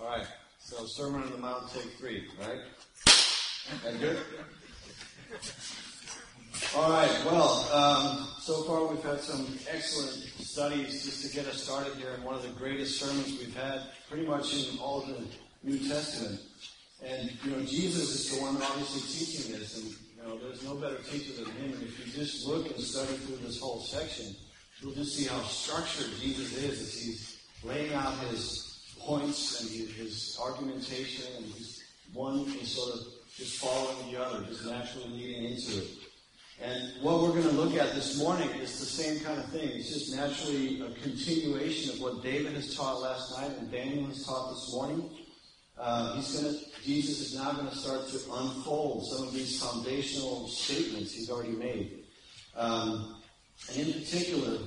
right. So Sermon on the Mount, take 3, right? That good? All right. Well, so far we've had some excellent studies just to get us started here in one of the greatest sermons we've had pretty much in all of the New Testament. And, Jesus is the one obviously teaching this. And, there's no better teacher than him. And if you just look and study through this whole section, you'll just see how structured Jesus is as he's laying out his points and his argumentation, and one is sort of just following the other, just naturally leading into it. And what we're going to look at this morning is the same kind of thing. It's just naturally a continuation of what David has taught last night and Daniel has taught this morning. Jesus is now going to start to unfold some of these foundational statements he's already made. And in particular,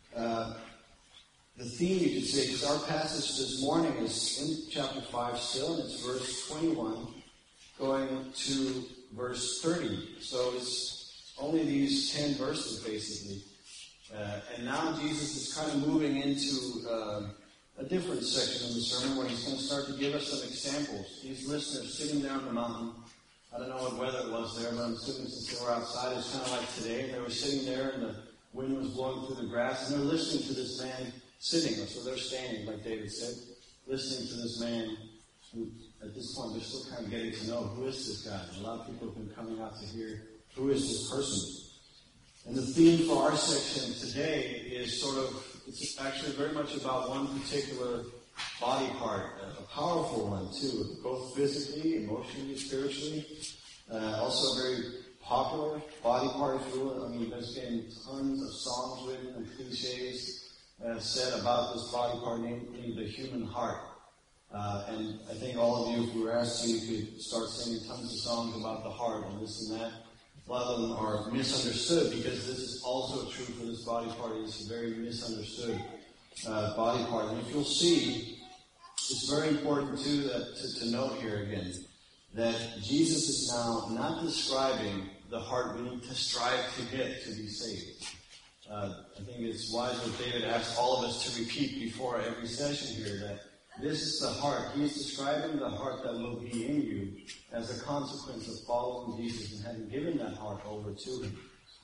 the theme, you could say, because our passage this morning is in chapter 5 still, and it's verse 21 going to verse 30. So it's only these 10 verses, basically. And now Jesus is kind of moving into a different section of the sermon where he's going to start to give us some examples. These listeners sitting there on the mountain, I don't know what weather it was there, but I'm assuming since they were outside, it's kind of like today. They were sitting there and the wind was blowing through the grass, and they're listening to this man sitting, so they're standing, like David said, listening to this man who, at this point, they're still kind of getting to know, who is this guy? And a lot of people have been coming out to hear, who is this person? And the theme for our section today is it's actually very much about one particular body part, a powerful one too, both physically, emotionally, spiritually. Also a very popular body part, if you will. I mean, there's been tons of songs written and cliches said about this body part, namely the human heart. And I think all of you, if we were asked to, you could start singing tons of songs about the heart and this and that. A lot of them are misunderstood because this is also true for this body part. It's a very misunderstood body part. And if you'll see, it's very important too to note here again that Jesus is now not describing the heart we need to strive to get to be saved. I think it's wise what David asked all of us to repeat before every session here, that this is the heart. He's describing the heart that will be in you as a consequence of following Jesus and having given that heart over to him.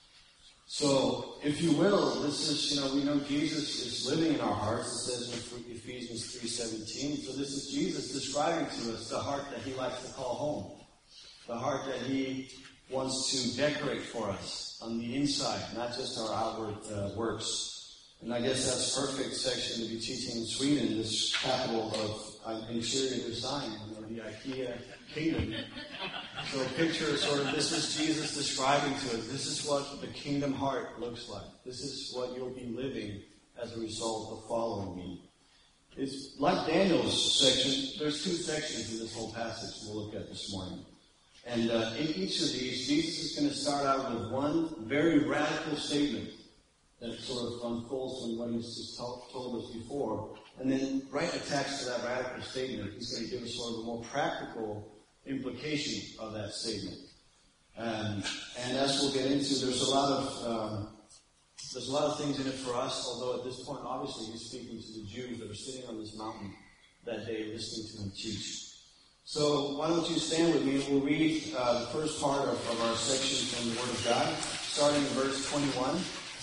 So, if you will, this is, we know Jesus is living in our hearts. It says in Ephesians 3:17. So this is Jesus describing to us the heart that he likes to call home. The heart that he wants to decorate for us on the inside, not just our outward works. And I guess that's a perfect section to be teaching in Sweden, this capital of interior design, the IKEA kingdom. So picture this is Jesus describing to us, this is what the kingdom heart looks like. This is what you'll be living as a result of following me. It's like Daniel's section. There's 2 sections in this whole passage we'll look at this morning. And in each of these, Jesus is going to start out with one very radical statement that sort of unfolds from what he's just told us before. And then right attached to that radical statement, he's going to give us sort of a more practical implication of that statement. And as we'll get into, there's a lot of things in it for us, although at this point, obviously, he's speaking to the Jews that are sitting on this mountain that day listening to him teach. So why don't you stand with me and we'll read the first part of our section from the Word of God, starting in verse 21.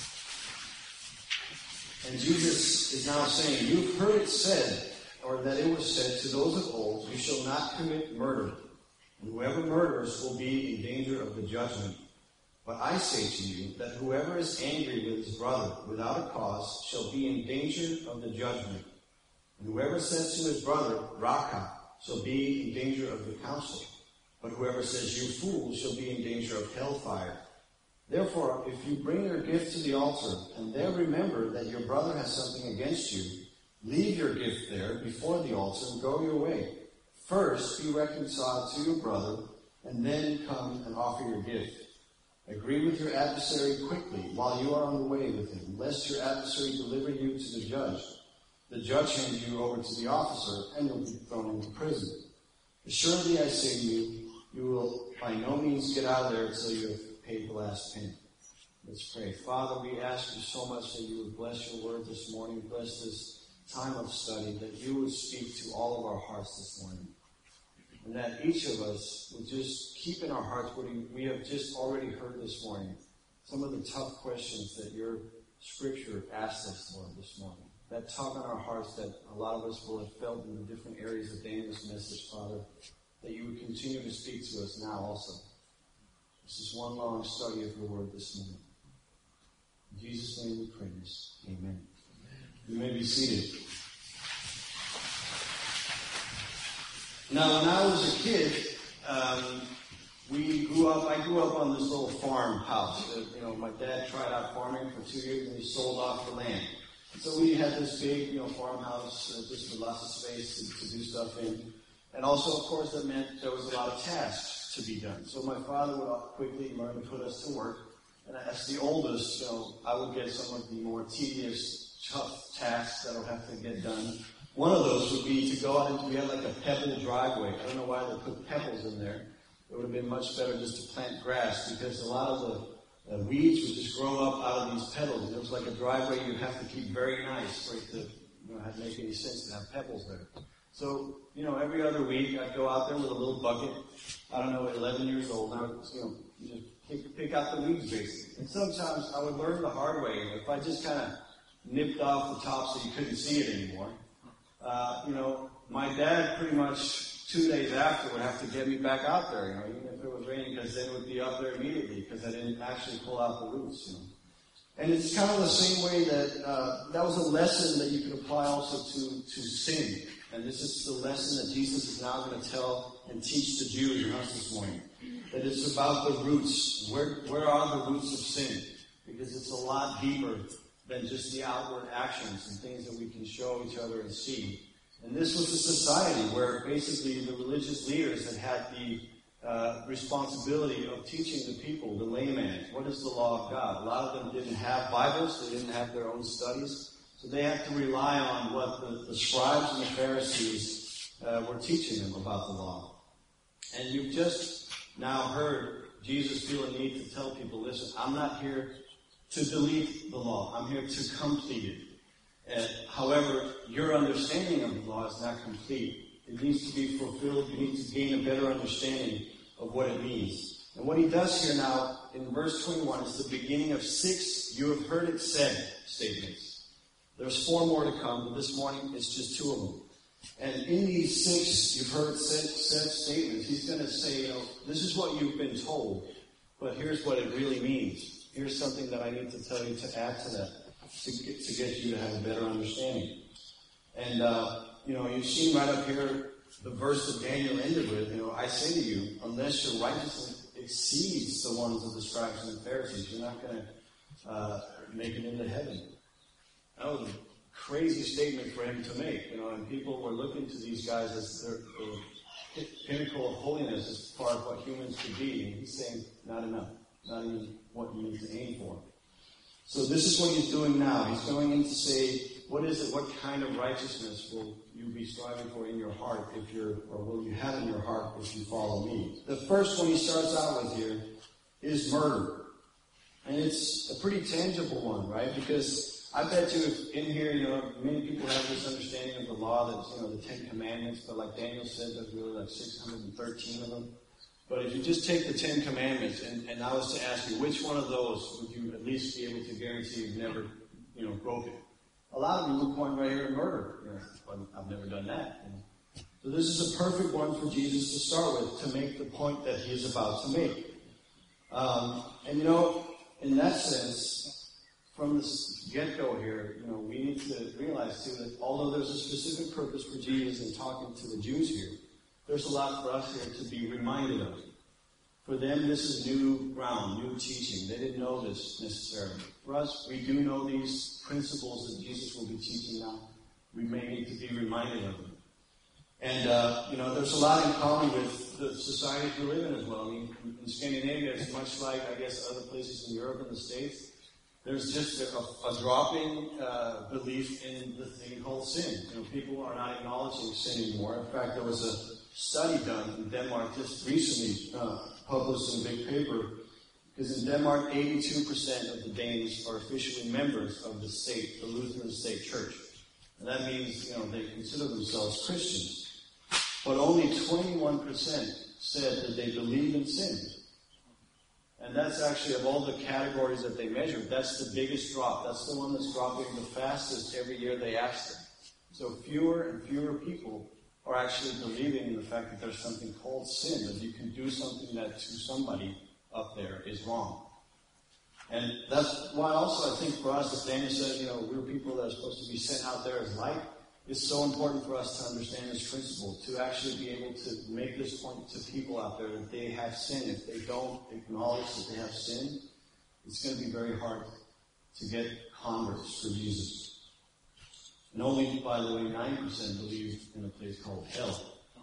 And Jesus is now saying, you've heard it said, or that it was said to those of old, you shall not commit murder, and whoever murders will be in danger of the judgment. But I say to you that whoever is angry with his brother without a cause shall be in danger of the judgment. And whoever says to his brother, Raka, shall be in danger of the council. But whoever says, you fool, shall be in danger of hellfire. Therefore, if you bring your gift to the altar, and there remember that your brother has something against you, leave your gift there before the altar and go your way. First, be reconciled to your brother, and then come and offer your gift. Agree with your adversary quickly while you are on the way with him, lest your adversary deliver you to the judge. The judge hands you over to the officer, and you'll be thrown into prison. Assuredly, I say to you, you will by no means get out of there until you have paid the last penny. Let's pray. Father, we ask you so much that you would bless your word this morning. Bless this time of study, that you would speak to all of our hearts this morning. And that each of us would just keep in our hearts what we have just already heard this morning. Some of the tough questions that your scripture asked us, Lord, this morning. That tug on our hearts that a lot of us will have felt in the different areas of Daniel's message, Father, that you would continue to speak to us now also. This is one long study of your word this morning. In Jesus' name we pray this. Amen. You may be seated. Now, when I was a kid, I grew up on this little farmhouse. My dad tried out farming for 2 years and he sold off the land. So we had this big, farmhouse just with lots of space to do stuff in. And also, of course, that meant there was a lot of tasks to be done. So my father would quickly learn to put us to work. And as the oldest, I would get some of the more tedious, tough tasks that would have to get done. One of those would be to go out and we had like a pebble driveway. I don't know why they put pebbles in there. It would have been much better just to plant grass because a lot of the weeds would just grow up out of these pebbles. And it was like a driveway you'd have to keep very nice for it to make any sense to have pebbles there. So, every other week I'd go out there with a little bucket. I don't know, at 11 years old, and I would, just pick out the weeds basically. And sometimes I would learn the hard way. If I just kind of nipped off the top so you couldn't see it anymore, my dad pretty much 2 days after would have to get me back out there, even if it was raining, because then it would be up there immediately because I didn't actually pull out the roots, And it's kind of the same way that that was a lesson that you could apply also to sin. And this is the lesson that Jesus is now going to tell and teach the Jews and us this morning. That it's about the roots. Where are the roots of sin? Because it's a lot deeper than just the outward actions and things that we can show each other and see. And this was a society where basically the religious leaders had the responsibility of teaching the people, the layman, what is the law of God. A lot of them didn't have Bibles. They didn't have their own studies. So they had to rely on what the scribes and the Pharisees were teaching them about the law. And you've just now heard Jesus feel a need to tell people, listen, I'm not here to delete the law. I'm here to complete it. However, your understanding of the law is not complete. It needs to be fulfilled. You need to gain a better understanding of what it means. And what he does here now in verse 21 is the beginning of 6 "you have heard it said" statements. There's 4 more to come, but this morning it's just 2 of them. And in these 6 you've heard said statements, he's going to say, this is what you've been told, but here's what it really means. Here's something that I need to tell you to add to that, to get you to have a better understanding. And, you've seen right up here the verse that Daniel ended with, I say to you, unless your righteousness exceeds the ones of the scribes and the Pharisees, you're not going to make it into heaven. That was a crazy statement for him to make, and people were looking to these guys as the pinnacle of holiness as far as what humans could be, and he's saying, not enough, not even what you need to aim for. So this is what he's doing now. He's going in to say, what is it, what kind of righteousness will you be striving for in your heart or will you have in your heart if you follow me? The first one he starts out with here is murder. And it's a pretty tangible one, right? Because I bet you if in here, many people have this understanding of the law that, the 10 Commandments, but like Daniel said, there's really like 613 of them. But if you just take the 10 Commandments and I was to ask you, which one of those would you at least be able to guarantee you've never, broken? A lot of you would point right here at murder. I've never done that. So this is a perfect one for Jesus to start with, to make the point that he is about to make. In that sense, from the get-go here, we need to realize too that although there's a specific purpose for Jesus in talking to the Jews here, there's a lot for us here to be reminded of. For them, this is new ground, new teaching. They didn't know this necessarily. For us, we do know these principles that Jesus will be teaching now. We may need to be reminded of them. And, there's a lot in common with the societies we live in as well. I mean, in Scandinavia, it's much like, I guess, other places in Europe and the States. There's just a dropping belief in the thing called sin. People are not acknowledging sin anymore. In fact, there was a study done in Denmark just recently, published in a big paper, because in Denmark, 82% of the Danes are officially members of the state, the Lutheran State Church. And that means, they consider themselves Christians. But only 21% said that they believe in sin. And that's actually, of all the categories that they measured, that's the biggest drop. That's the one that's dropping the fastest every year they ask them. So fewer and fewer people are actually believing in the fact that there's something called sin, that you can do something that to somebody up there is wrong. And that's why also I think for us, as Daniel said, we're people that are supposed to be sent out there as light. It's so important for us to understand this principle, to actually be able to make this point to people out there that they have sin. If they don't acknowledge that they have sin, it's going to be very hard to get converts for Jesus. And only, by the way, 9% believe in a place called hell.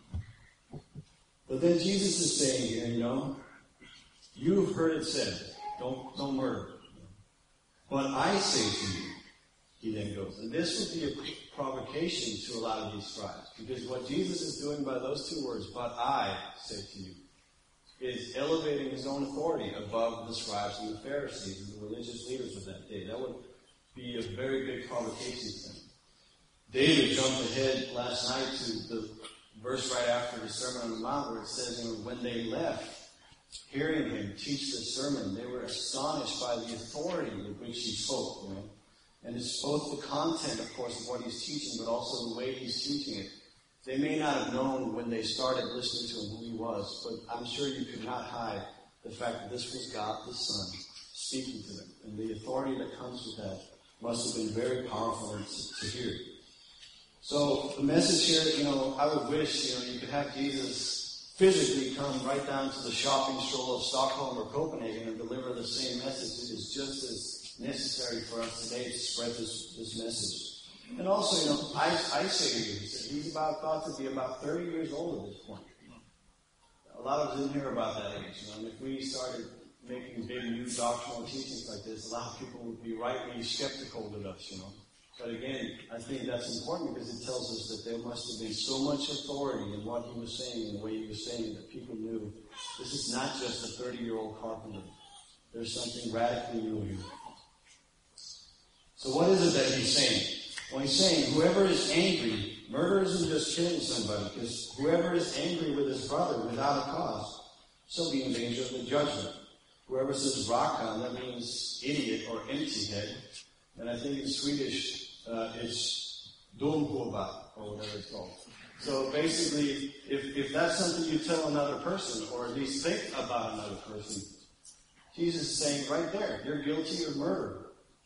But then Jesus is saying here, you've heard it said, don't murder. But I say to you, he then goes. And this would be a provocation to a lot of these scribes. Because what Jesus is doing by those two words, but I say to you, is elevating his own authority above the scribes and the Pharisees and the religious leaders of that day. That would be a very big provocation to them. David jumped ahead last night to the verse right after the Sermon on the Mount where it says, when they left, hearing him teach the sermon, they were astonished by the authority with which he spoke. And it's both the content, of course, of what he's teaching, but also the way he's teaching it. They may not have known when they started listening to him who he was, but I'm sure you could not hide the fact that this was God the Son speaking to them. And the authority that comes with that must have been very powerful to hear. So the message here, I would wish, you could have Jesus physically come right down to the shopping stroll of Stockholm or Copenhagen and deliver the same message. It is just as necessary for us today to spread this message. And also, I say to you, he's thought to be about 30 years old at this point. A lot of us in here are about that age. And if we started making big new doctrinal teachings like this, a lot of people would be rightly skeptical with us, But again, I think that's important because it tells us that there must have been so much authority in what he was saying and the way he was saying it that people knew this is not just a 30-year-old carpenter. There's something radically new here. So what is it that he's saying? Well, he's saying whoever is angry, murder isn't just killing somebody, because whoever is angry with his brother without a cause shall be in danger of the judgment. Whoever says raka, that means idiot or empty head. And I think in Swedish, it's dumhuvud, or whatever it's called. So basically, if that's something you tell another person, or at least think about another person, Jesus is saying right there, you're guilty of murder.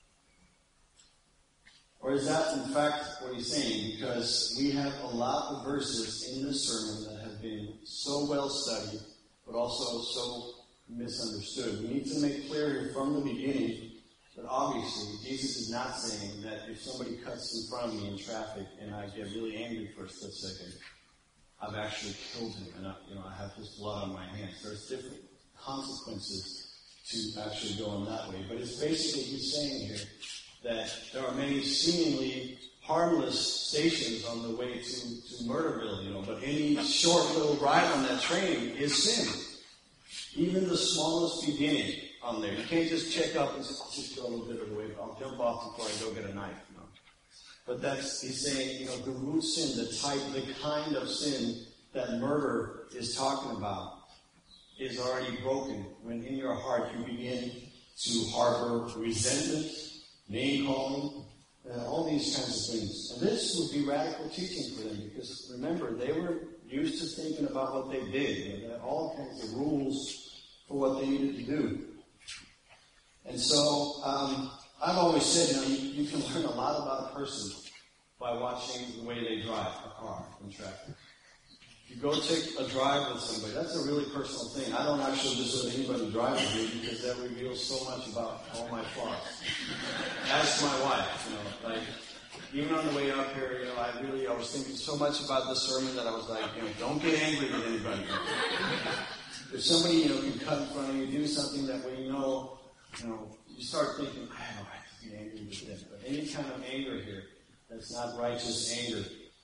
Or is that in fact what he's saying? Because we have a lot of verses in this sermon that have been so well studied, but also so misunderstood. We need to make clear here from the beginning that obviously Jesus is not saying that if somebody cuts in front of me in traffic and I get really angry for a split second, I've actually killed him and I have his blood on my hands. There's different consequences to actually going that way. But it's basically he's saying here that there are many seemingly harmless stations on the way to Murderville, but any short little ride on that train is sin. Even the smallest beginning on there. You can't just check up and just go a little bit of the way. I'll jump off before I go get a knife. But he's saying, the root sin, the kind of sin that murder is talking about is already broken when in your heart you begin to harbor resentment, name-calling, all these kinds of things. And this would be radical teaching for them because, remember, they were used to thinking about what they did. They had all kinds of rules for what they needed to do. And so I've always said, you can learn a lot about a person by watching the way they drive a car in traffic. If you go take a drive with somebody, that's a really personal thing. I don't actually just let anybody drive with me because that reveals so much about all my flaws. Ask my wife, even on the way up here, I was thinking so much about the sermon that I was like, don't get angry with anybody. If somebody, can cut in front of you, do something that way, you start thinking, I have a right to be angry with them. But any kind of anger here that's not righteous anger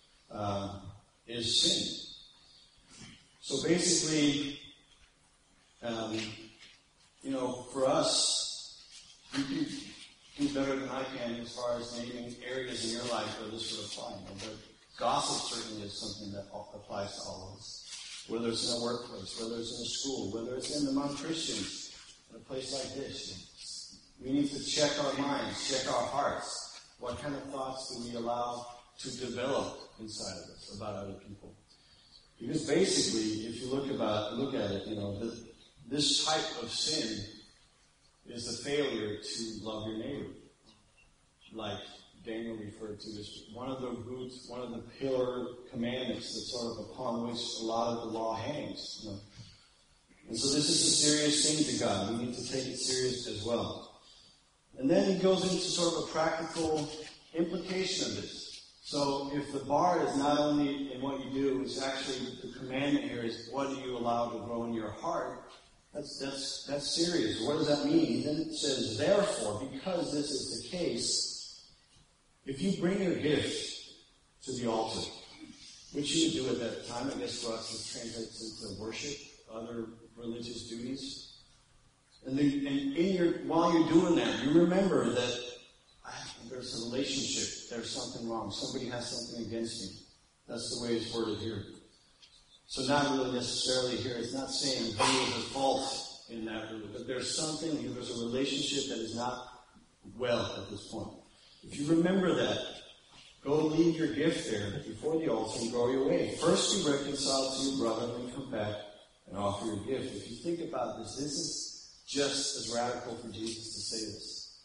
is sin. So basically, for us, do better than I can as far as naming areas in your life where this would apply. But gossip certainly is something that applies to all of us. Whether it's in a workplace, whether it's in a school, whether it's among Christians, in a place like this. We need to check our minds, check our hearts. What kind of thoughts do we allow to develop inside of us about other people? Because basically, if you look at it, this type of sin is the failure to love your neighbor. Like Daniel referred to as one of the roots, one of the pillar commandments that sort of upon which a lot of the law hangs. And so this is a serious thing to God. We need to take it serious as well. And then he goes into sort of a practical implication of this. So if the bar is not only in what you do, it's actually the commandment here is what do you allow to grow in your heart? That's serious. What does that mean? Then it says, therefore, because this is the case, if you bring your gift to the altar, which you would do at that time, I guess for us it translates into worship, other religious duties. And while you're doing that, you remember that there's a relationship, there's something wrong, somebody has something against me. That's the way it's worded here. So not really necessarily here, it's not saying who is at fault in that, but there's a relationship that is not well at this point. If you remember that, go leave your gift there before the altar and go your way. First be reconciled to your brother, then come back and offer your gift. If you think about this is just as radical for Jesus to say this.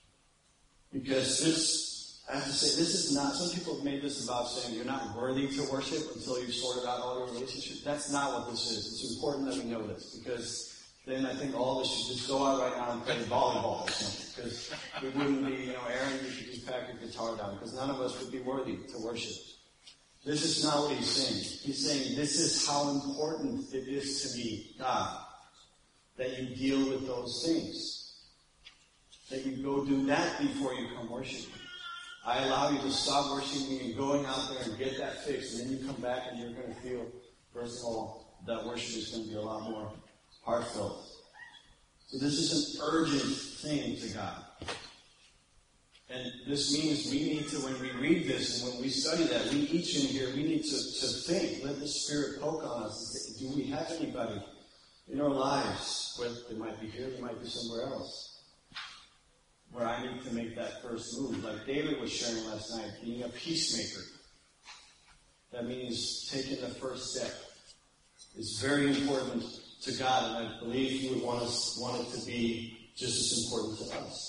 Because I have to say, this is not, some people have made this about saying you're not worthy to worship until you've sorted out all your relationships. That's not what this is. It's important that we know this, because then I think all of us should just go out right now and play volleyball or something. Because we wouldn't be, Aaron, you should just pack your guitar down, because none of us would be worthy to worship. This is not what he's saying. He's saying this is how important it is to me, God, that you deal with those things. That you go do that before you come worship me. I allow you to stop worshiping me and going out there and get that fixed, and then you come back and you're going to feel, first of all, that worship is going to be a lot more heartfelt. So this is an urgent thing to God. And this means we need to, when we read this and when we study that, we each in here, we need to think, let the Spirit poke on us and say, do we have anybody in our lives, whether they might be here, they might be somewhere else, where I need to make that first move? Like David was sharing last night, being a peacemaker. That means taking the first step. It's very important to God, and I believe He would want it to be just as important to us.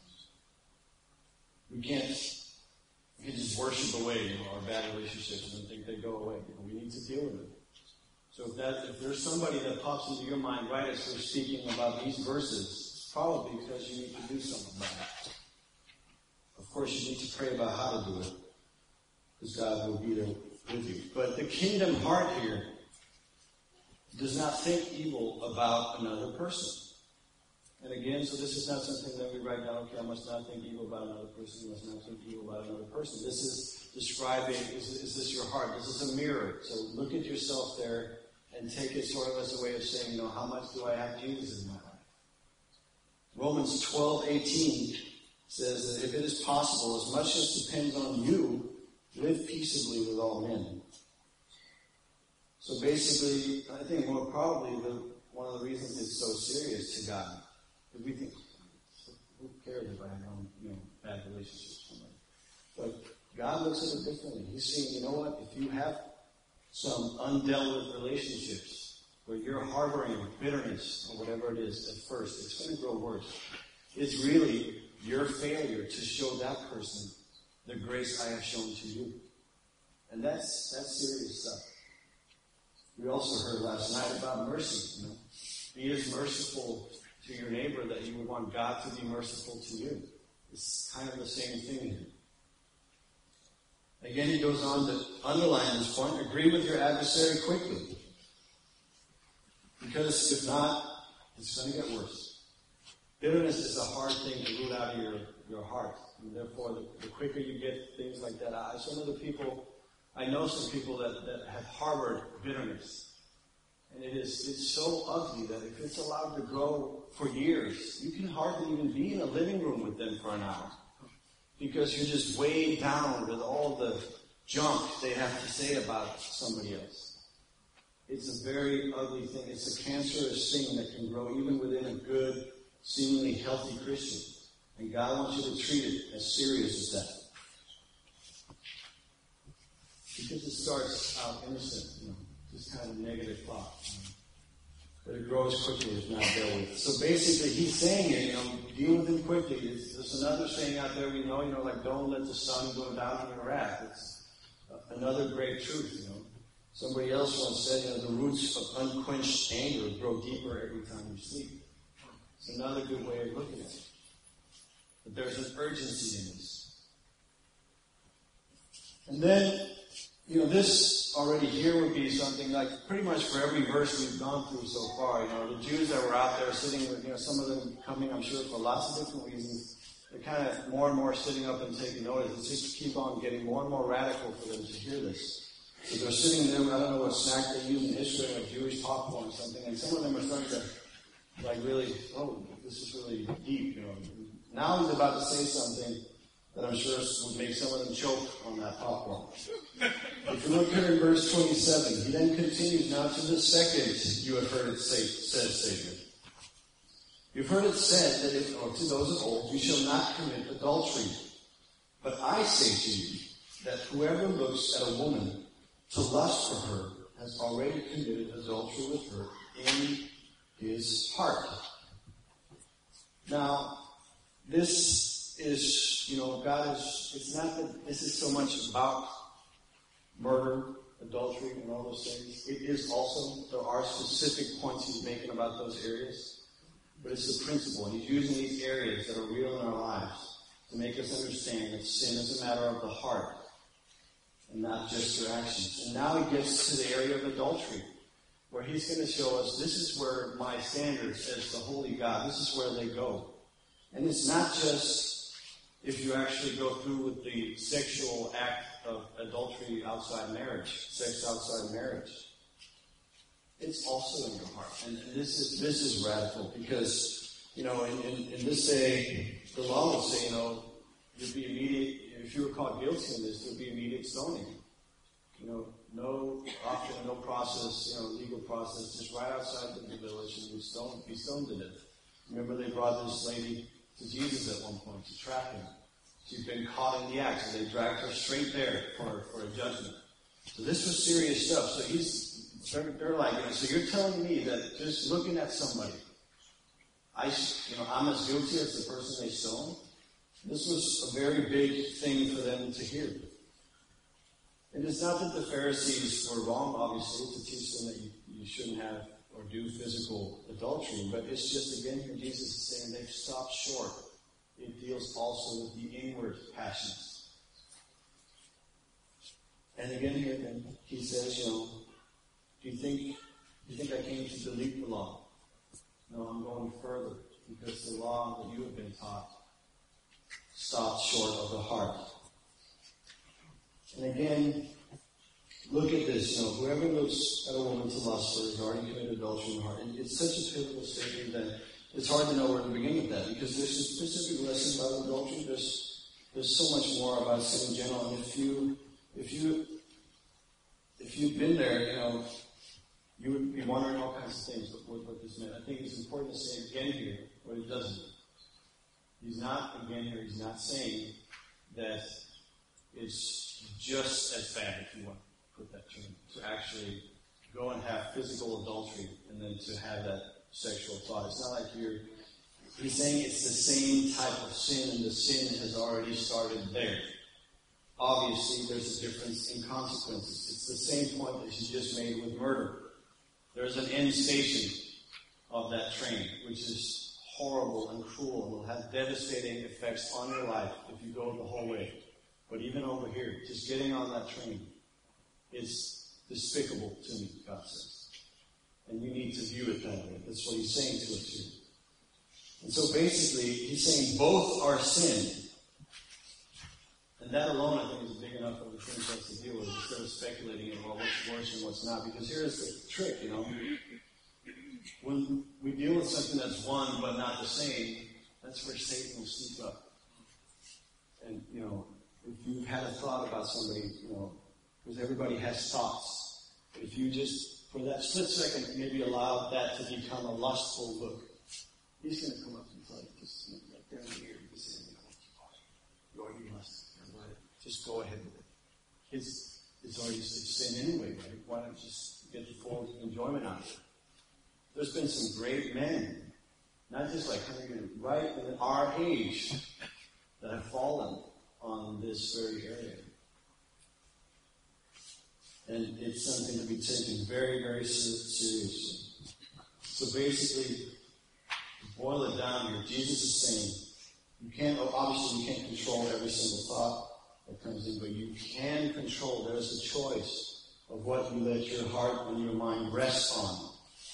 We can't just worship away our bad relationships and think they go away. We need to deal with it. So if there's somebody that pops into your mind right as we're speaking about these verses, it's probably because you need to do something about it. Of course, you need to pray about how to do it, because God will be there with you. But the kingdom heart here does not think evil about another person. And again, so this is not something that we write down, okay, I must not think evil about another person, I must not think evil about another person. This is describing, is this your heart? This is a mirror. So look at yourself there and take it sort of as a way of saying, how much do I have Jesus in my life? Romans 12:18 says that if it is possible, as much as depends on you, live peaceably with all men. So basically, I think more probably one of the reasons it's so serious to God, because we think, who cares if I have bad relationships with somebody? But God looks at it differently. He's saying, you know what? If you have some undealt with relationships where you're harboring bitterness or whatever it is at first, it's going to grow worse. It's really your failure to show that person the grace I have shown to you. And that's serious stuff. We also heard last night about mercy. Be as merciful to your neighbor that you would want God to be merciful to you. It's kind of the same thing here. Again, he goes on to underline this point. Agree with your adversary quickly. Because if not, it's going to get worse. Bitterness is a hard thing to root out of your heart. And therefore, the quicker you get things like that out. I know some people that have harbored bitterness. And it's so ugly that if it's allowed to grow for years, you can hardly even be in a living room with them for an hour. Because you're just weighed down with all the junk they have to say about somebody else. It's a very ugly thing. It's a cancerous thing that can grow even within a good, seemingly healthy Christian. And God wants you to treat it as serious as that. Because it starts out innocent, just kind of negative thought. But it grows quickly if not dealt with. So basically, he's saying it, deal with him quickly. There's another saying out there we know, like don't let the sun go down on your wrath. It's another great truth, Somebody else once said, the roots of unquenched anger grow deeper every time you sleep. It's another good way of looking at it. But there's an urgency in this. And then, this already here would be something like pretty much for every verse we've gone through so far. The Jews that were out there sitting with, some of them coming, I'm sure, for lots of different reasons. They're kind of more and more sitting up and taking notice. It's just keep on getting more and more radical for them to hear this. So they're sitting there, I don't know what snack they use in Israel, like Jewish popcorn or something, and some of them are starting to, really, this is really deep, Now he's about to say something that I'm sure would make some of them choke on that popcorn. If you look here in verse 27, he then continues now to the second you have heard it said statement. You've heard it said that to those of old, you shall not commit adultery. But I say to you that whoever looks at a woman to lust for her has already committed adultery with her in his heart. Now, this is, it's not that this is so much about murder, adultery, and all those things. It is also, there are specific points he's making about those areas. But it's the principle. And he's using these areas that are real in our lives to make us understand that sin is a matter of the heart and not just your actions. And now he gets to the area of adultery, where he's going to show us this is where my standards as the holy God, this is where they go. And it's not just if you actually go through with the sexual act of adultery outside marriage, sex outside marriage. It's also in your heart. And this is radical because, in this day, the law would say, you'd be immediate, if you were caught guilty in this, there'd be immediate stoning. No option, no process, legal process, just right outside the village and be stoned to death. Remember they brought this lady to Jesus at one point to trap him. She'd been caught in the act, so they dragged her straight there for a judgment. So this was serious stuff. So they're like, so you're telling me that just looking at somebody, I'm as guilty as the person they stoned? This was a very big thing for them to hear. And it's not that the Pharisees were wrong, obviously, to teach them that you shouldn't have or do physical adultery, but it's just, again, here Jesus is saying they've stopped short. It deals also with the inward passions. And again here, then, he says, do you think I came to delete the law? No, I'm going further, because the law that you have been taught stopped short of the heart. And again, look at this. Whoever looks at a woman to lust for has already committed adultery in the heart. And it's such a pivotal statement that it's hard to know where to begin with that, because there's a specific lesson about adultery. There's so much more about sin in general. And if you've been there, you would be wondering all kinds of things what this meant. I think it's important to say again here what it doesn't mean. He's not saying that it's just as bad, if you want to put that term, to actually go and have physical adultery and then to have that sexual thought. It's not like he's saying it's the same type of sin, and the sin has already started there. Obviously, there's a difference in consequences. It's the same point that he just made with murder. There's an end station of that train, which is horrible and cruel and will have devastating effects on your life if you go the whole way. But even over here, just getting on that train is despicable to me, God says. And you need to view it that way. That's what he's saying to us here. And so basically, he's saying both are sin. And And that alone, I think, is big enough of a thing for us to deal with instead of speculating about what's worse and what's not. Because here's the trick, When we deal with something that's one but not the same, that's where Satan will sneak up. And, if you've had a thought about somebody, because everybody has thoughts. If you just, for that split second, maybe allow that to become a lustful look, he's going to come up and tell you, just right there in the ear, you say, you already lust. Just go ahead with it. It's already sin anyway, right? Why not just get the full enjoyment out of it? There's been some great men, not just like right in our age, that have fallen on this very area. And it's something to be taken very, very seriously. So basically, to boil it down here, Jesus is saying, obviously you can't control every single thought that comes in, but you can control, there's a choice of what you let your heart and your mind rest on.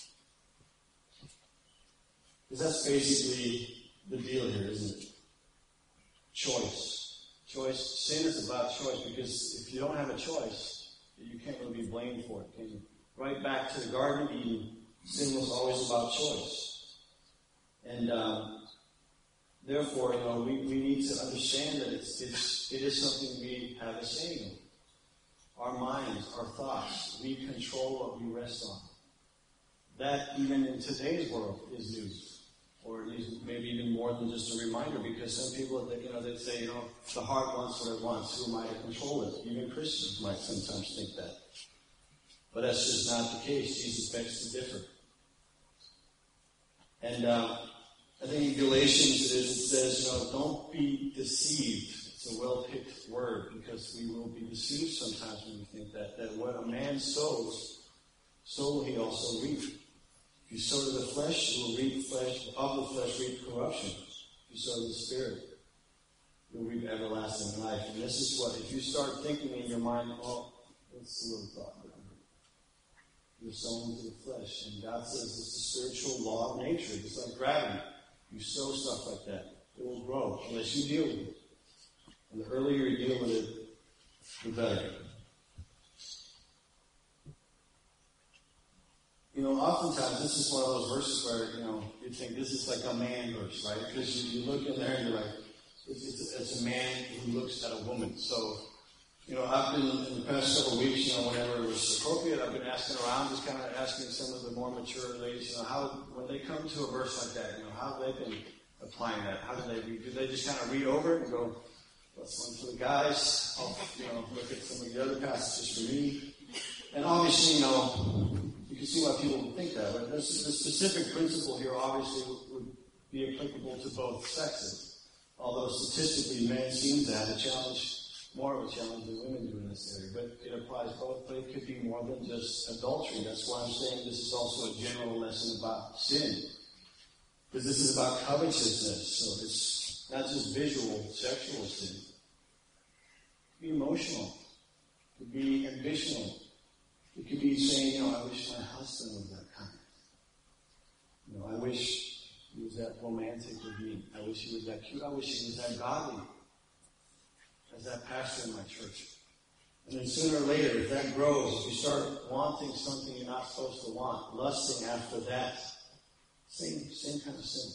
Because that's basically the deal here, isn't it? Choice. Sin is about choice, because if you don't have a choice, you can't really be blamed for it, can you? Right back to the Garden of Eden, sin was always about choice. And therefore, we need to understand that it is something we have a say in. Our minds, our thoughts, we control what we rest on. That, even in today's world, is new. Or at least maybe even more than just a reminder, because some people, they say, the heart wants what it wants. Who am I to control it? Even Christians might sometimes think that. But that's just not the case. Jesus begs to differ. And I think in Galatians it says, don't be deceived. It's a well-picked word, because we will be deceived sometimes when we think that what a man sows, so will he also reap. If you sow to the flesh, you will reap flesh. Of the flesh, reap corruption. If you sow to the Spirit, you'll reap everlasting life. And this is what, if you start thinking in your mind, it's a little thought. You're sowing to the flesh. And God says it's the spiritual law of nature. It's like gravity. You sow stuff like that, it will grow unless you deal with it. And the earlier you deal with it, the better. Oftentimes this is one of those verses where, you think this is like a man verse, right? Because you look in there and you're like, it's a man who looks at a woman. So, I've been, in the past couple of weeks, whenever it was appropriate, I've been asking around, just kind of asking some of the more mature ladies, how, when they come to a verse like that, how have they been applying that? How do they read? Do they just kind of read over it and go, that's one for the guys, I'll, look at some of the other passages for me. And obviously, you can see why people would think that, but the specific principle here obviously would be applicable to both sexes. Although statistically, men seem to have more of a challenge than women do in this area. But it applies both, but it could be more than just adultery. That's why I'm saying this is also a general lesson about sin. Because this is about covetousness, so it's not just visual, sexual sin. It could be emotional. It could be ambitional. It could be saying, I wish my husband was that kind. I wish he was that romantic with me. I wish he was that cute. I wish he was that godly as that pastor in my church. And then sooner or later, if that grows, if you start wanting something you're not supposed to want, lusting after that, same kind of sin.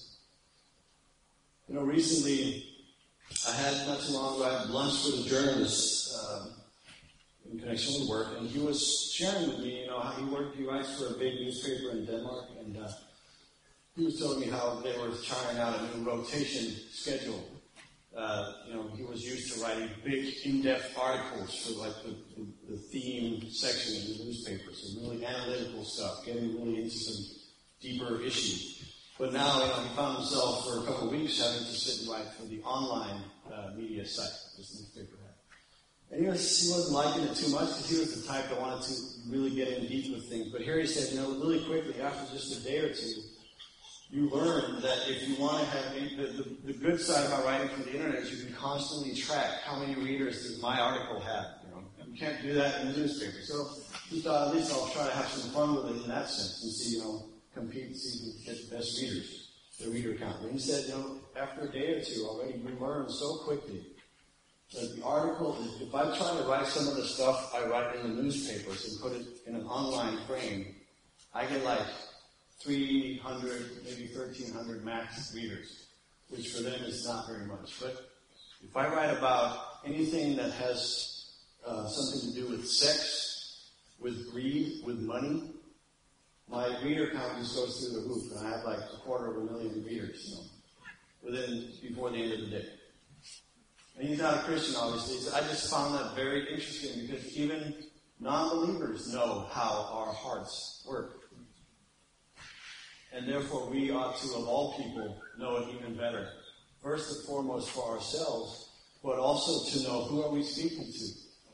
Recently, not too long ago, I had lunch with a journalist in connection with work, and he was sharing with me, how he writes for a big newspaper in Denmark, and he was telling me how they were trying out a new rotation schedule. He was used to writing big, in-depth articles for like the theme section of the newspaper, so really analytical stuff, getting really into some deeper issues. But now, he found himself for a couple of weeks having to sit and write for the online media site this newspaper had. And he wasn't liking it too much because he was the type that wanted to really get in deep with things. But here he said, really quickly, after just a day or two, you learn that if you want to have the good side about writing for the internet is you can constantly track how many readers does my article have. You can't do that in the newspaper. So he thought, at least I'll try to have some fun with it in that sense and see, compete and see who can get the best readers, the reader count. And he said, after a day or two already, you learn so quickly The article, if I try to write some of the stuff I write in the newspapers and put it in an online frame, I get like 300, maybe 1,300 max readers, which for them is not very much. But if I write about anything that has something to do with sex, with greed, with money, my reader count just goes through the roof, and I have like 250,000 readers, before the end of the day. And he's not a Christian, obviously. So I just found that very interesting because even non-believers know how our hearts work. And therefore we ought to, of all people, know it even better. First and foremost for ourselves, but also to know who are we speaking to.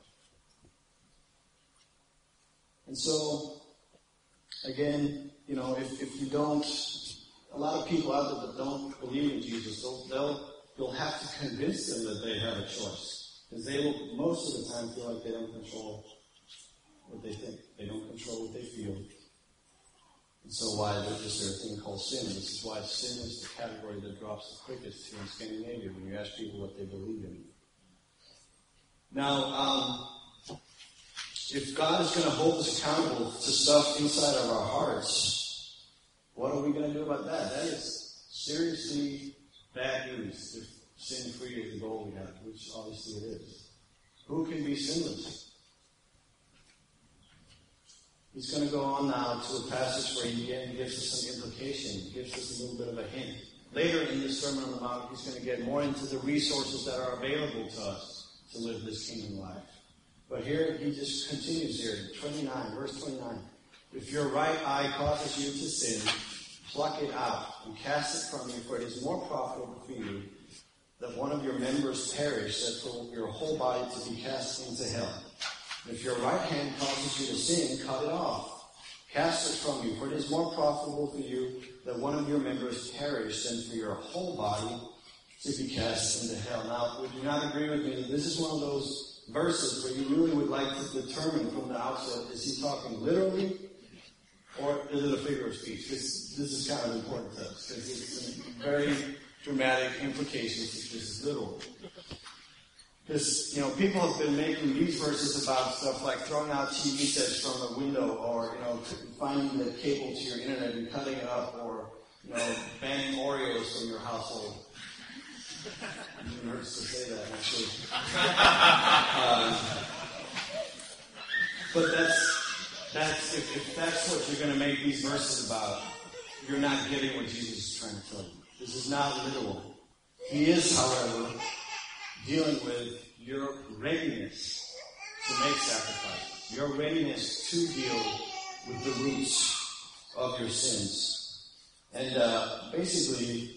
And so, again, if you don't, a lot of people out there that don't believe in Jesus, you'll have to convince them that they have a choice. Because they will, most of the time, feel like they don't control what they think. They don't control what they feel. And so there's a thing called sin. This is why sin is the category that drops the quickest here in Scandinavia when you ask people what they believe in. Now, if God is going to hold us accountable to stuff inside of our hearts, what are we going to do about that? That is seriously bad news if sin-free is the goal we have, which obviously it is. Who can be sinless? He's going to go on now to a passage where he again gives us some implication, gives us a little bit of a hint. Later in this Sermon on the Mount, he's going to get more into the resources that are available to us to live this kingdom life. But here, he just continues here, verse 29. If your right eye causes you to sin, pluck it out and cast it from you, for it is more profitable for you that one of your members perish than for your whole body to be cast into hell. If your right hand causes you to sin, cut it off. Cast it from you, for it is more profitable for you that one of your members perish than for your whole body to be cast into hell. Now, would you not agree with me that this is one of those verses where you really would like to determine from the outset, is he talking literally or is it a figure of speech? This is kind of important to us because it's very dramatic implications if this is literal. Because, people have been making these verses about stuff like throwing out TV sets from a window or, finding the cable to your internet and cutting it up or, banning Oreos from your household. It hurts to say that, actually. But that's if that's what you're going to make these verses about, you're not getting what Jesus is trying to tell you. This is not literal. He is, however, dealing with your readiness to make sacrifices, your readiness to deal with the roots of your sins. And basically,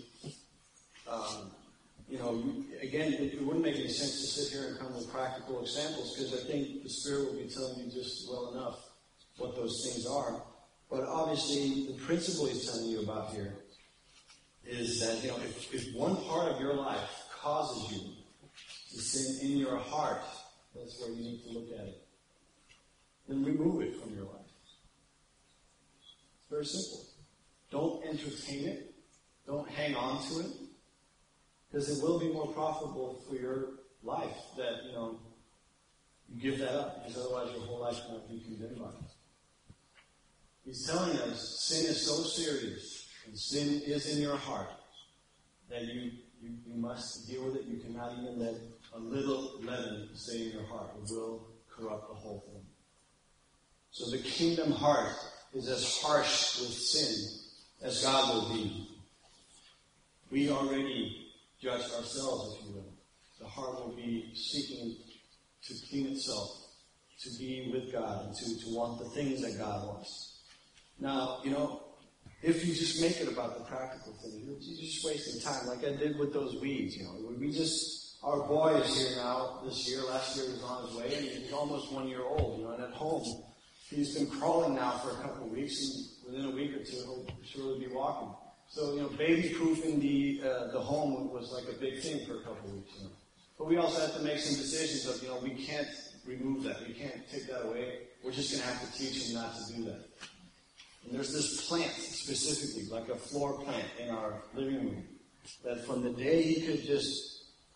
again, it wouldn't make any sense to sit here and come with practical examples because I think the Spirit will be telling you just well enough what those things are. But obviously, the principle he's telling you about here is that, if one part of your life causes you to sin in your heart, that's where you need to look at it. Then remove it from your life. It's very simple. Don't entertain it. Don't hang on to it. Because it will be more profitable for your life that, you give that up. Because otherwise your whole life might be condemned by it. He's telling us sin is so serious and sin is in your heart that you must deal with it. You cannot even let a little leaven stay in your heart. It will corrupt the whole thing. So the kingdom heart is as harsh with sin as God will be. We already judge ourselves, if you will. The heart will be seeking to clean itself, to be with God, and to want the things that God wants. Now, if you just make it about the practical thing, you're just wasting time, like I did with those weeds. Our boy is here now this year. Last year he was on his way, and he's almost 1 year old. And at home, he's been crawling now for a couple of weeks, and within a week or two, he'll surely be walking. So, baby-proofing the home was like a big thing for a couple of weeks. But we also have to make some decisions of, we can't remove that. We can't take that away. We're just going to have to teach him not to do that. And there's this plant specifically, like a floor plant in our living room, that from the day he could just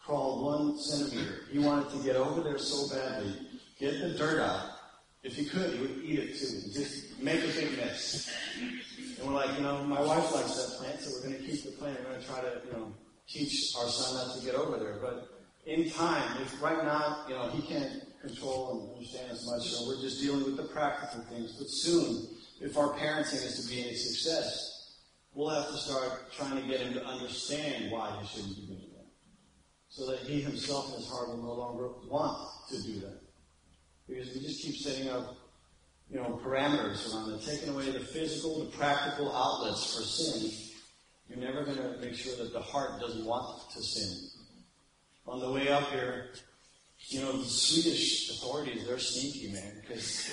crawled 1 centimeter. He wanted to get over there so badly, get the dirt out. If he could, he would eat it too. Just make a big mess. And we're like, my wife likes that plant, so we're going to keep the plant. We're going to try to, teach our son not to get over there. But in time, if right now, he can't control and understand as much, so we're just dealing with the practical things. But soon, if our parenting is to be any success, we'll have to start trying to get him to understand why he shouldn't be doing that. So that he himself in his heart will no longer want to do that. Because we just keep setting up, parameters around it, taking away the physical, the practical outlets for sin. You're never going to make sure that the heart doesn't want to sin. On the way up here, the Swedish authorities, they're sneaky, man. Because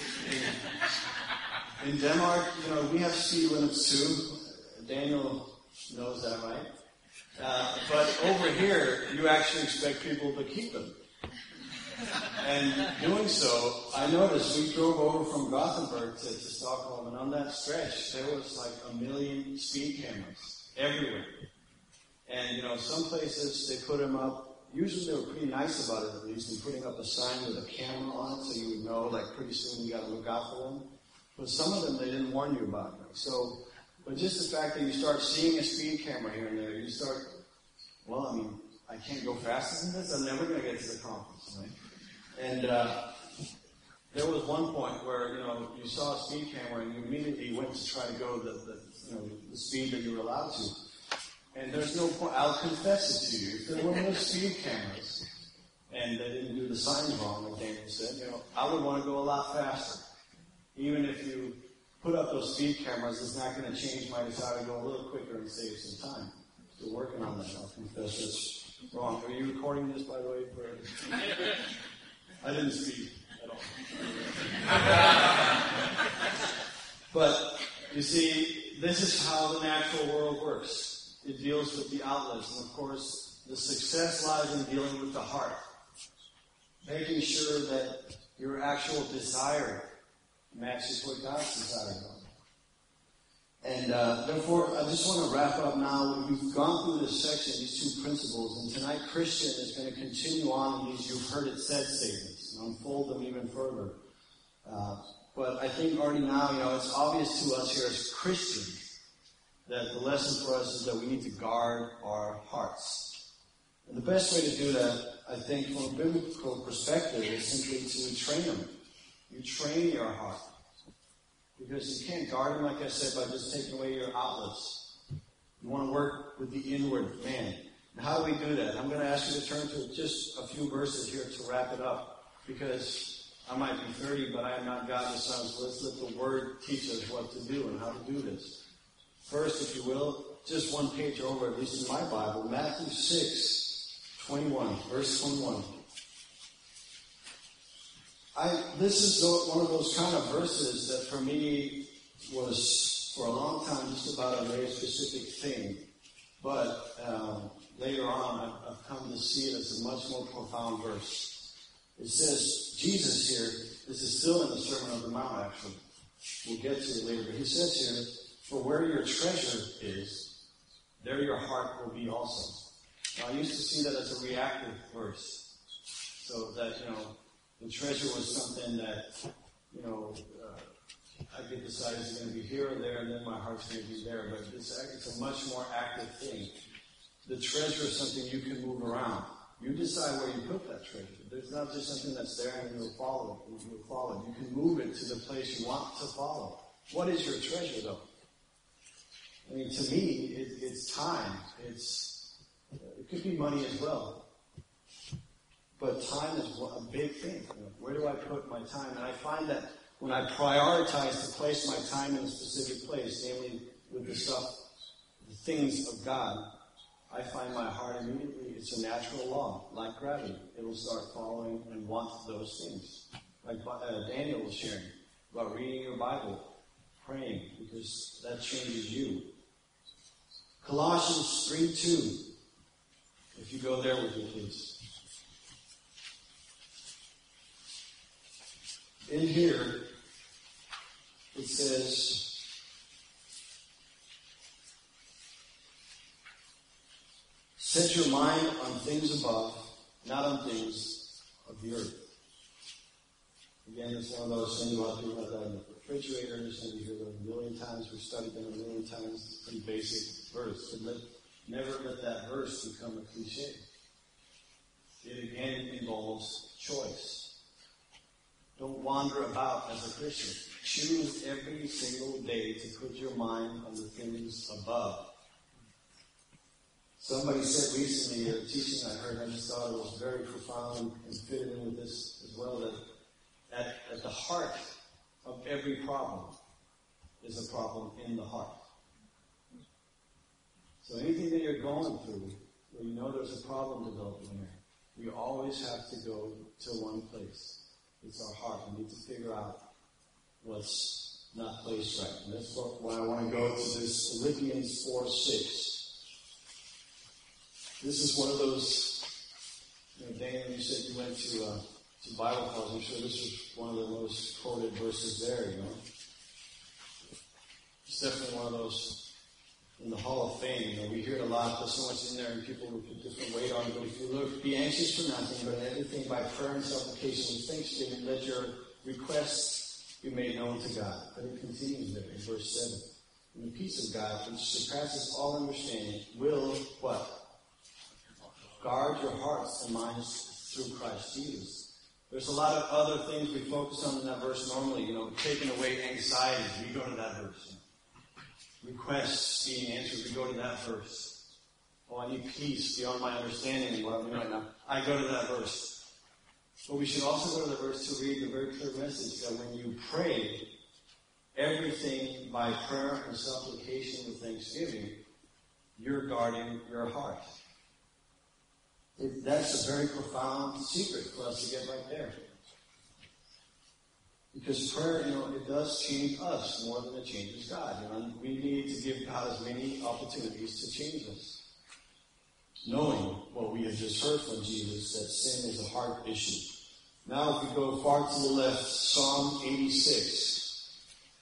in Denmark, we have speed limits too. Daniel knows that, right? But over here, you actually expect people to keep them. And doing so, I noticed we drove over from Gothenburg to Stockholm, and on that stretch, there was like 1 million speed cameras everywhere. And, some places, they put them up. Usually they were pretty nice about it, at least, in putting up a sign with a camera on it, so you would know, like, pretty soon you got to look out for them. But some of them, they didn't warn you about. So, but just the fact that you start seeing a speed camera here and there, you start, I can't go faster than this. I'm never going to get to the conference, right? And there was one point where, you saw a speed camera and you immediately went to try to go the speed that you were allowed to. And there's no point. I'll confess it to you. If there were no speed cameras and they didn't do the signs wrong, like Daniel said, I would want to go a lot faster. Even if you put up those speed cameras, it's not going to change my desire to go a little quicker and save some time. Still working on that. I'll confess it's wrong. Are you recording this, by the way? I didn't speed at all. But, you see, this is how the natural world works. It deals with the outlets. And, of course, the success lies in dealing with the heart. Making sure that your actual desire matches what God's desire is. And therefore, I just want to wrap up now. We've gone through this section, these 2 principles, and tonight Christian is going to continue on in these you've heard it said statements and unfold them even further. But I think already now, it's obvious to us here as Christians that the lesson for us is that we need to guard our hearts. And the best way to do that, I think, from a biblical perspective, is simply to train them. You train your heart. Because you can't guard them, like I said, by just taking away your outlets. You want to work with the inward man. And how do we do that? I'm going to ask you to turn to just a few verses here to wrap it up. Because I might be 30, but I am not God the Son. So let's let the Word teach us what to do and how to do this. First, if you will, just one page over, at least in my Bible, Matthew 6:21, verse 21. This is one of those kind of verses that for me was, for a long time, just about a very specific thing. But later on, I've come to see it as a much more profound verse. It says, Jesus here, this is still in the Sermon on the Mount, actually. We'll get to it later. But he says here, for where your treasure is, there your heart will be also. Now, I used to see that as a reactive verse. So that, the treasure was something that, I could decide it's going to be here or there, and then my heart's going to be there. But it's a much more active thing. The treasure is something you can move around. You decide where you put that treasure. There's not just something that's there and you'll follow it. You'll follow it. You can move it to the place you want to follow. What is your treasure, though? I mean, to me, it's time. It could be money as well. But time is a big thing. Where do I put my time? And I find that when I prioritize to place my time in a specific place, namely with the things of God, I find my heart immediately, it's a natural law, like gravity. It will start following and want those things. Like Daniel was sharing about reading your Bible, praying, because that changes you. Colossians 3:2. If you go there with me, please. In here, it says, Set your mind on things above, not on things of the earth. Again, it's one of those things about people that in the refrigerators, and you hear them a million times. We've studied them a million times. Pretty basic verse. But never let that verse become a cliche. It again involves choice. Don't wander about as a Christian. Choose every single day to put your mind on the things above. Somebody said recently, a teaching I heard, I just thought it was very profound and fitted in with this as well, that at the heart of every problem is a problem in the heart. So anything that you're going through, where you know there's a problem developing there, we always have to go to one place. It's our heart. We need to figure out what's not placed right. And that's why I want to go to this Philippians 4:6. This is one of those, Daniel, you said you went to Bible college. I'm sure this was one of the most quoted verses there, It's definitely one of those in the Hall of Fame. We hear it a lot. There's so much in there, and people will put different weight on it. But if you look, be anxious for nothing, but in everything by prayer and supplication with thanksgiving, let your requests be made known to God. But it continues there in verse 7. And the peace of God, which surpasses all understanding, will what? Guard your hearts and minds through Christ Jesus. There's a lot of other things we focus on in that verse normally. Taking away anxiety, we go to that verse. Requests being answered, we go to that verse. Oh, I need peace beyond my understanding. What I'm doing right now, I go to that verse. But we should also go to the verse to read the very clear message that when you pray, everything by prayer and supplication with thanksgiving, you're guarding your heart. That's a very profound secret for us to get right there. Because prayer, it does change us more than it changes God. We need to give God as many opportunities to change us. Knowing what we have just heard from Jesus, that sin is a heart issue. Now if we go far to the left, Psalm 86.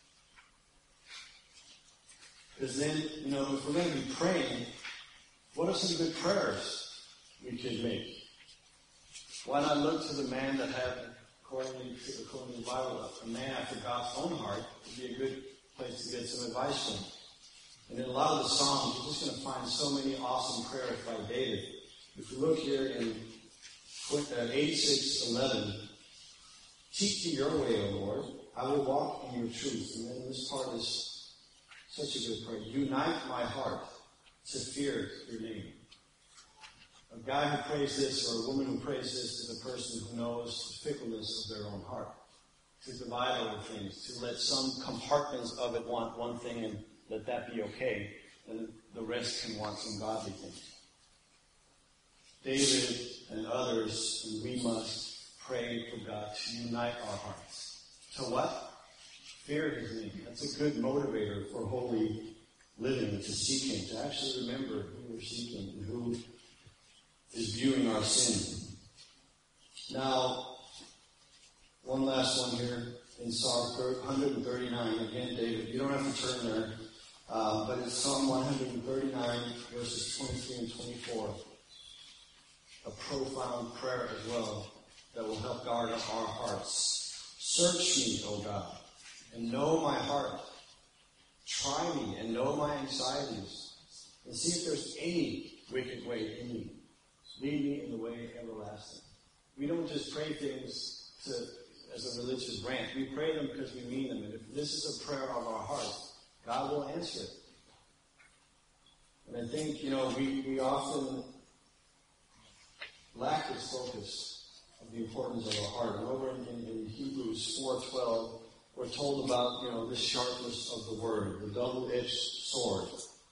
Because then, if we're going to be praying, what are some good prayers we could make? Why not look to the man that had, according to the Bible, a man after God's own heart would be a good place to get some advice from. And in a lot of the Psalms, you're just going to find so many awesome prayers by David. If you look here in 86:11, teach me your way, O Lord. I will walk in your truth. And then this part is such a good prayer. Unite my heart to fear your name. A guy who prays this, or a woman who prays this, is a person who knows the fickleness of their own heart. To divide over things, to let some compartments of it want one thing and let that be okay, and the rest can want some godly things. David and others, and we must pray for God to unite our hearts. To what? Fear his name. That's a good motivator for holy living, to seek him, to actually remember who we're seeking and who is viewing our sin. Now, one last one here in Psalm 139. Again, David, you don't have to turn there, but it's Psalm 139, verses 23 and 24. A profound prayer as well that will help guard our hearts. Search me, O God, and know my heart. Try me and know my anxieties, and see if there's any wicked way in me. Lead me in the way everlasting. We don't just pray things as a religious rant. We pray them because we mean them. And if this is a prayer of our heart, God will answer it. And I think, we often lack this focus of the importance of our heart. And over in Hebrews 4:12, we're told about, this sharpness of the word, the double-edged sword.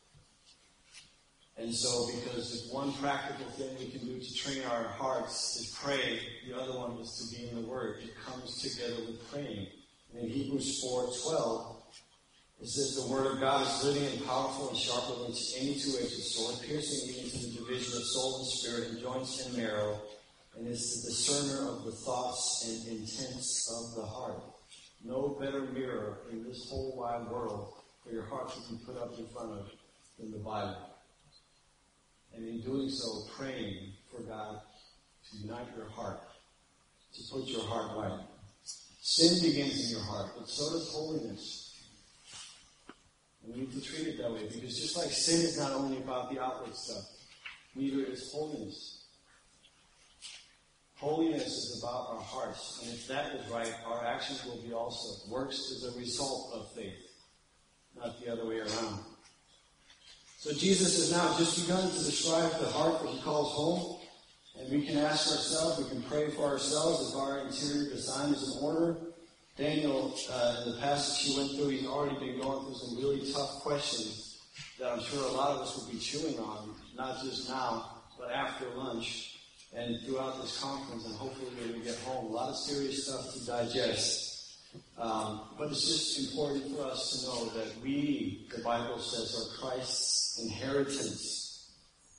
And so, because if one practical thing we can do to train our hearts is pray, the other one is to be in the Word. It comes together with praying. And in Hebrews 4:12, it says, the Word of God is living and powerful and sharper than any two-edged sword, piercing even to the division of soul and spirit and joints and marrow, and is the discerner of the thoughts and intents of the heart. No better mirror in this whole wide world for your heart to be put up in front of than the Bible. And in doing so, praying for God to unite your heart, to put your heart right. Sin begins in your heart, but so does holiness. And we need to treat it that way, because just like sin is not only about the outward stuff, neither is holiness. Holiness is about our hearts, and if that is right, our actions will be also. Works is a result of faith, not the other way around. So Jesus has now just begun to describe the heart that he calls home, and we can ask ourselves, we can pray for ourselves if our interior design is in order. Daniel, in the passage he went through, he's already been going through some really tough questions that I'm sure a lot of us will be chewing on, not just now, but after lunch and throughout this conference, and hopefully when we get home. A lot of serious stuff to digest. But it's just important for us to know that we, the Bible says, are Christ's inheritance.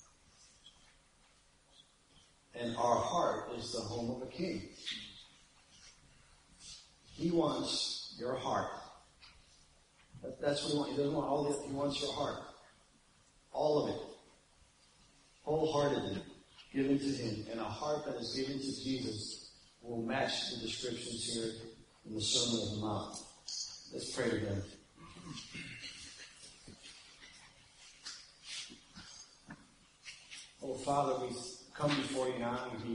And our heart is the home of a king. He wants your heart. That's what he wants. He doesn't want all of it. He wants your heart. All of it. Wholeheartedly given to him. And a heart that is given to Jesus will match the descriptions here in the Sermon on the Mount. Let's pray together. Oh, Father, we come before you now and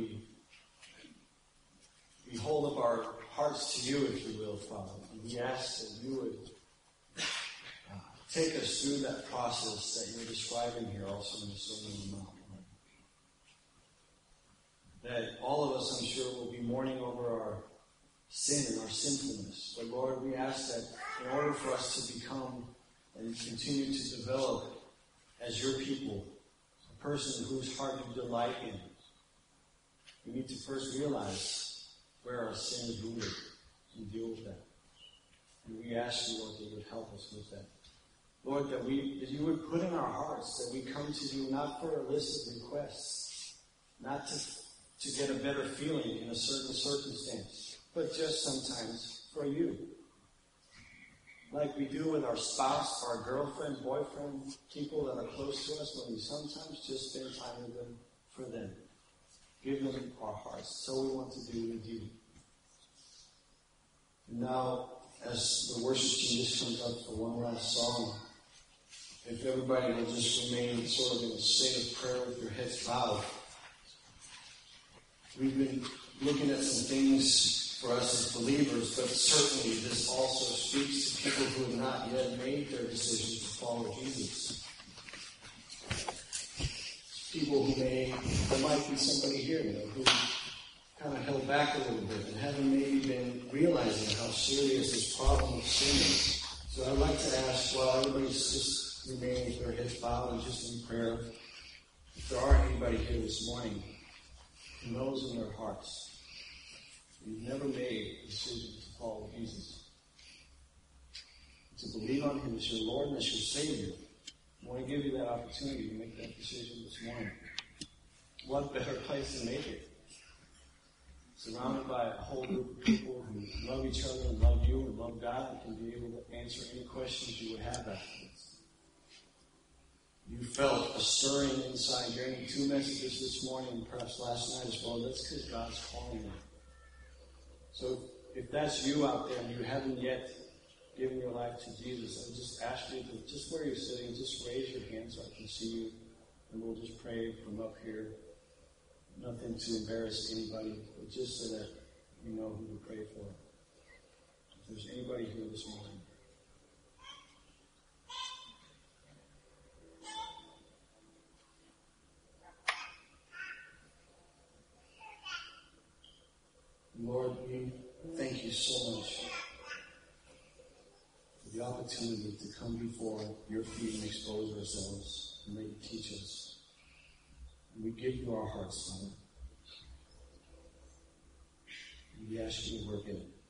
we hold up our hearts to you, if you will, Father. And we ask that you would take us through that process that you're describing here also in the Sermon on the Mount. That all of us, I'm sure, will be mourning over our sin and our sinfulness. But Lord, we ask that in order for us to become and continue to develop as your people, a person whose heart you delight in, we need to first realize where our sin is rooted and deal with that. And we ask you, Lord, that you would help us with that. Lord, that you would put in our hearts that we come to you not for a list of requests, not to get a better feeling in a certain circumstance, but just sometimes for you. Like we do with our spouse, our girlfriend, boyfriend, people that are close to us, when we sometimes just spend time with them for them. Give them our hearts. So we want to do with you. And now, as the worship team just comes up for one last song, if everybody will just remain sort of in a state of prayer with your heads bowed. We've been looking at some things for us as believers, but certainly this also speaks to people who have not yet made their decision to follow Jesus. People who there might be somebody here, who kind of held back a little bit and haven't maybe been realizing how serious this problem of sin is. So I'd like to ask, while everybody's just remaining with their heads bowed and just in prayer, if there are anybody here this morning who knows in their hearts you've never made a decision to follow Jesus, to believe on him as your Lord and as your Savior, I want to give you that opportunity to make that decision this morning. What better place to make it? Surrounded by a whole group of people who love each other and love you and love God and can be able to answer any questions you would have afterwards. You felt a stirring inside hearing 2 messages this morning, perhaps last night as well. That's because God's calling you. So if that's you out there and you haven't yet given your life to Jesus, I just ask you to, just where you're sitting, just raise your hand so I can see you. And we'll just pray from up here. Nothing to embarrass anybody, but just so that you know who to pray for. If there's anybody here this morning. Lord, we thank you so much for the opportunity to come before your feet and expose ourselves and let you teach us. And we give you our hearts, Father. We ask you to work in it.